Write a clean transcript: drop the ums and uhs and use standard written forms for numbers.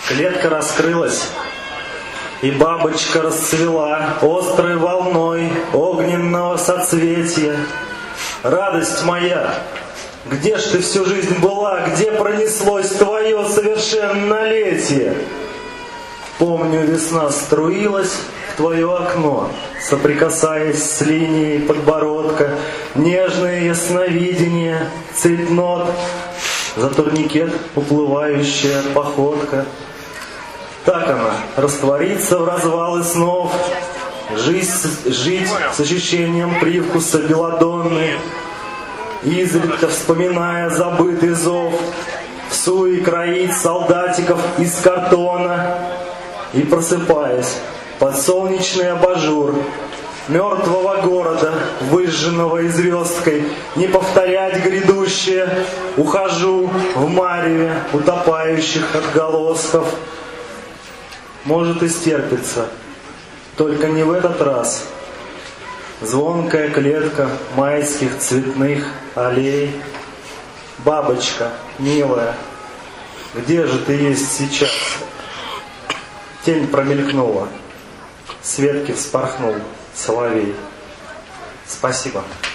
Клетка раскрылась, и бабочка расцвела острой волной огненного соцветия. Радость моя, где ж ты всю жизнь была, где пронеслось твое совершеннолетие? Помню, весна струилась в твое окно, соприкасаясь с линией подбородка, нежное ясновидение, цветнот, за турникет уплывающая походка. Так она растворится в развалы снов, жить с ощущением привкуса белладонны, изредка вспоминая забытый зов, в суе кроить солдатиков из картона и, просыпаясь под солнечный абажур мертвого города, выжженного и звездкой, не повторять грядущее, ухожу в мареве утопающих отголосков. Может и стерпится, только не в этот раз. Звонкая клетка майских цветных аллей. Бабочка, милая, где же ты есть сейчас? Тень промелькнула, с ветки вспорхнул соловей. Спасибо.